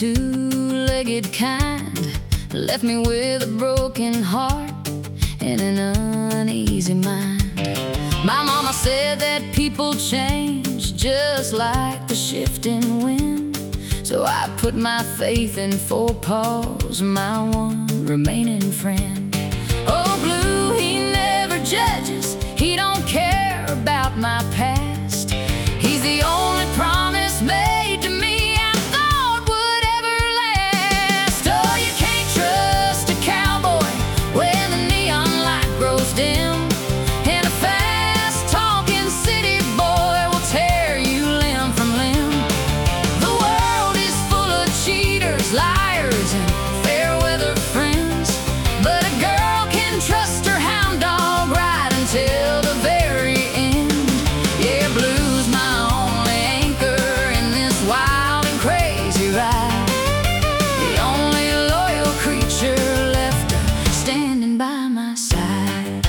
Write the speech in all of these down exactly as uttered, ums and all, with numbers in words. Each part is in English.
two-legged kind, left me with a broken heart and an uneasy mind. My mama said that people change just like the shifting wind, so I put my faith in Four Paws, my one remaining friend. Oh, Blue, he never judges, he don't care about my past. He's the only promise made to me I thought would ever last. Oh, you can't trust a cowboy when the neon light grows dim, and a fast-talking city boy will tear you limb from limb. The world is full of cheaters, liars, and fair-weather friends, but a girl can trust her hound dog right until the very end. Yeah, Blue's my only anchor in this wild and crazy ride, the only loyal creature left standing by my side.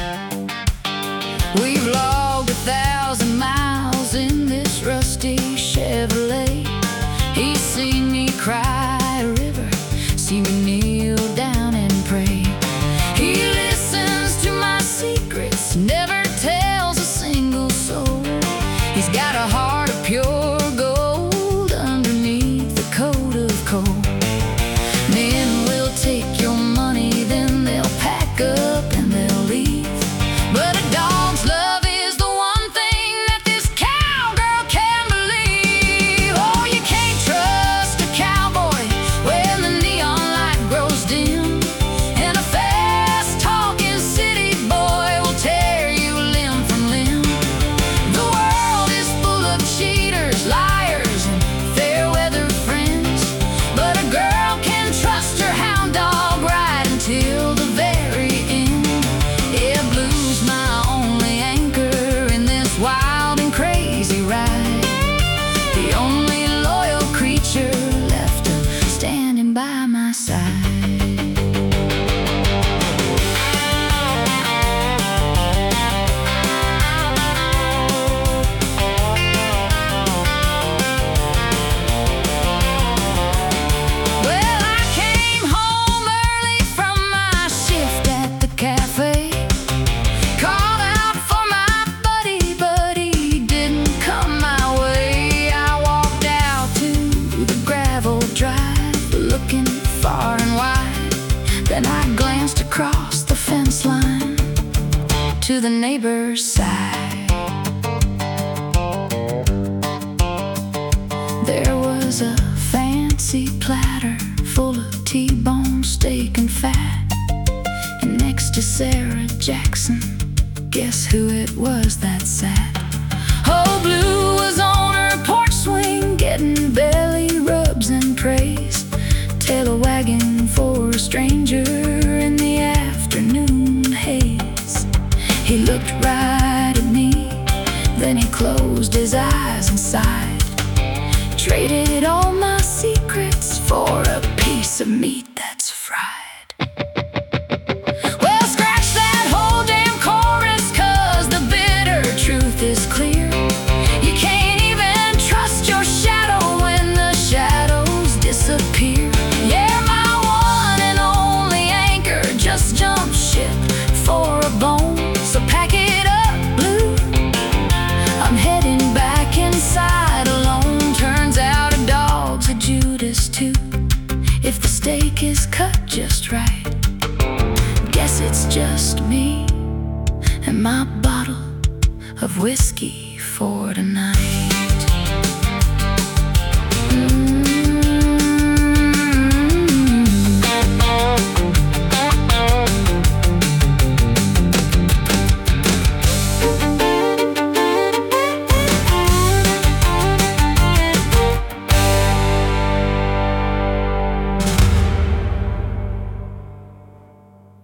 We've logged a thousand miles in this rusty Chevrolet. He's seen me cry a river, seen me kneel down and pray. He listens to my secrets, never tells a single soul. He's got a heart of pure gold underneath the coat of coal. Men will take your money, then they'll pack up and they'll leave, but a dog's love is the one thing that this cowgirl can believe. Oh, you can't trust a cowboy when the neon light grows dim, and a fast-talking city boy will tear you limb from limb. The world is full of cheaters, liars, and fair-weather friends, but a girl can trust her hound dog right until the very end. Yeah, Blue's my only anchor in this wild and crazy ride, the only loyal creature left standing by my side. Well, I came home early from my shift at the cafe, called out for my buddy, but he didn't come my way. I walked out to the gravel drive, looking far and wide. Then I glanced across the fence line to the neighbor's side. There was a fancy platter full of T-bone steak and fat, and next to Sarah Jackson, guess who it was that sat? Oh, Blue was on her porch swing, getting belly rubs and praise, tail wagging for a stranger in the afternoon haze. He looked right at me, then he closed his eyes and sighed, traded all my secrets for a piece of meat that's fried. Well, scratch that whole damn chorus, 'cause the bitter truth is clear. You can't even trust your shadow when the shadows disappear. Yeah, my one and only anchor just jumped ship for a bone, so pack it up, Blue, I'm heading back inside alone. Turns out a dog's a Judas too, if the steak is cut just right. Guess it's just me and my bottle of whiskey for tonight. Mm.